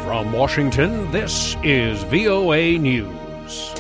From Washington, this is VOA News.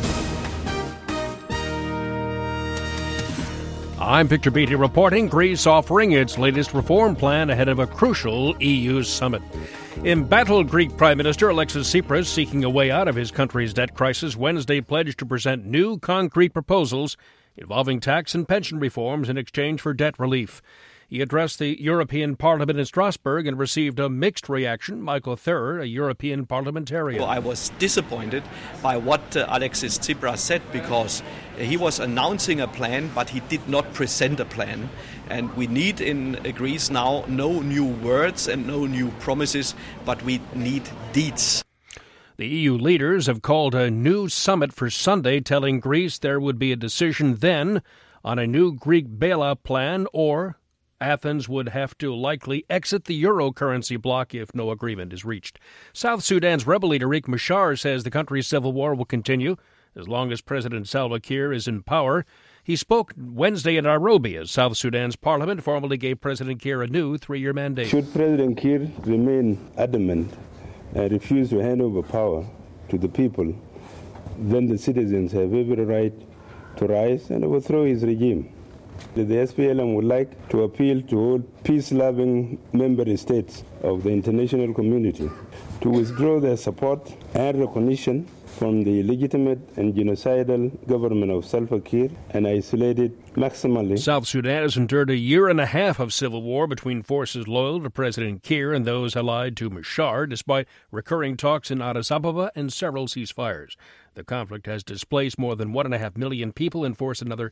I'm Victor Beatty reporting. Greece offering its latest reform plan ahead of a crucial EU summit. Embattled Greek Prime Minister Alexis Tsipras, seeking a way out of his country's debt crisis, Wednesday pledged to present new concrete proposals involving tax and pension reforms in exchange for debt relief. He addressed the European Parliament in Strasbourg and received a mixed reaction. Michael Thurr, a European parliamentarian. I was disappointed by what Alexis Tsipras said, because he was announcing a plan, but he did not present a plan. And we need in Greece now no new words and no new promises, but we need deeds. The EU leaders have called a new summit for Sunday, telling Greece there would be a decision then on a new Greek bailout plan, or Athens would have to likely exit the euro currency bloc if no agreement is reached. South Sudan's rebel leader Riek Machar says the country's civil war will continue as long as President Salva Kiir is in power. He spoke Wednesday in Nairobi as South Sudan's parliament formally gave President Kiir a new 3-year mandate. Should President Kiir remain adamant and refuse to hand over power to the people, then the citizens have every right to rise and overthrow his regime. The SPLM would like to appeal to all peace-loving member states of the international community to withdraw their support and recognition from the illegitimate and genocidal government of Salva Kiir and isolate it maximally. South Sudan has endured a year and a half of civil war between forces loyal to President Kiir and those allied to Machar, despite recurring talks in Addis Ababa and several ceasefires. The conflict has displaced more than 1.5 million people and forced another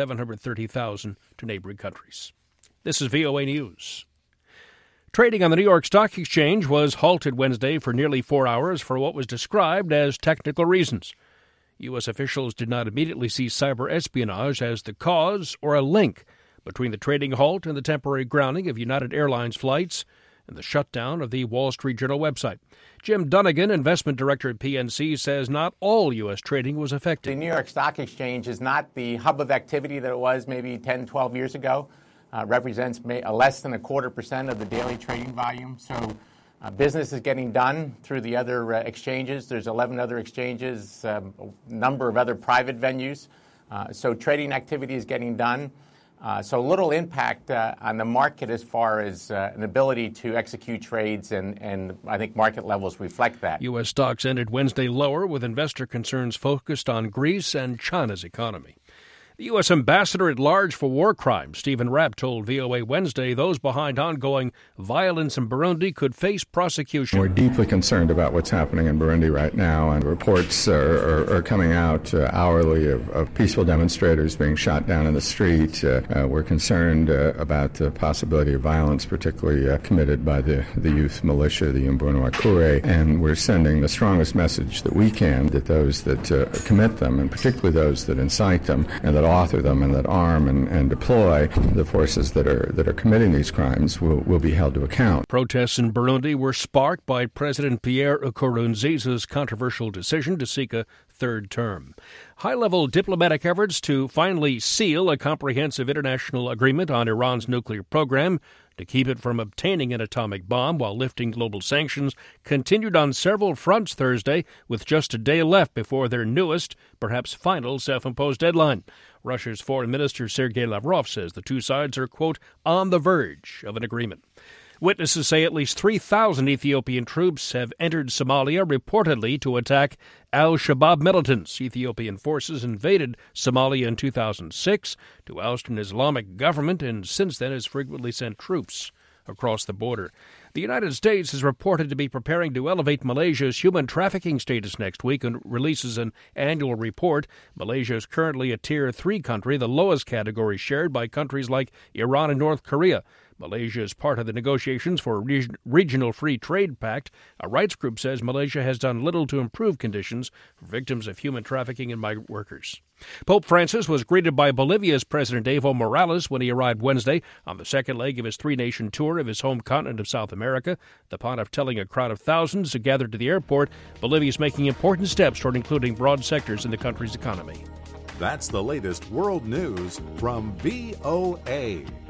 730,000 to neighboring countries. This is VOA News. Trading on the New York Stock Exchange was halted Wednesday for nearly 4 hours for what was described as technical reasons. U.S. officials did not immediately see cyber espionage as the cause or a link between the trading halt and the temporary grounding of United Airlines flights and the shutdown of the Wall Street Journal website. Jim Dunnigan, investment director at PNC, says not all U.S. trading was affected. The New York Stock Exchange is not the hub of activity that it was maybe 10, 12 years ago. Represents less than 0.25% of the daily trading volume. So business is getting done through the other exchanges. There's 11 other exchanges, a number of other private venues. So trading activity is getting done. So little impact on the market as far as an ability to execute trades, and I think market levels reflect that. U.S. stocks ended Wednesday lower, with investor concerns focused on Greece and China's economy. The U.S. ambassador at large for war crimes, Stephen Rapp, told VOA Wednesday those behind ongoing violence in Burundi could face prosecution. We're deeply concerned about what's happening in Burundi right now, and reports are coming out hourly of peaceful demonstrators being shot down in the street. We're concerned about the possibility of violence, particularly committed by the youth militia, the Imbonerakure, and we're sending the strongest message that we can that those that commit them, and particularly those that incite them, and that author them and that arm and deploy the forces that are committing these crimes will be held to account. Protests in Burundi were sparked by President Pierre Nkurunziza's controversial decision to seek a third term. High-level diplomatic efforts to finally seal a comprehensive international agreement on Iran's nuclear program to keep it from obtaining an atomic bomb while lifting global sanctions continued on several fronts Thursday, with just a day left before their newest, perhaps final, self-imposed deadline. Russia's Foreign Minister Sergei Lavrov says the two sides are, quote, on the verge of an agreement. Witnesses say at least 3,000 Ethiopian troops have entered Somalia, reportedly to attack al-Shabaab militants. Ethiopian forces invaded Somalia in 2006 to oust an Islamic government, and since then has frequently sent troops across the border. The United States is reported to be preparing to elevate Malaysia's human trafficking status next week and releases an annual report. Malaysia is currently a Tier 3 country, the lowest category shared by countries like Iran and North Korea. Malaysia is part of the negotiations for a regional free trade pact. A rights group says Malaysia has done little to improve conditions for victims of human trafficking and migrant workers. Pope Francis was greeted by Bolivia's President Evo Morales when he arrived Wednesday on the second leg of his three-nation tour of his home continent of South America. The pontiff telling a crowd of thousands to gather to the airport, Bolivia is making important steps toward including broad sectors in the country's economy. That's the latest world news from VOA.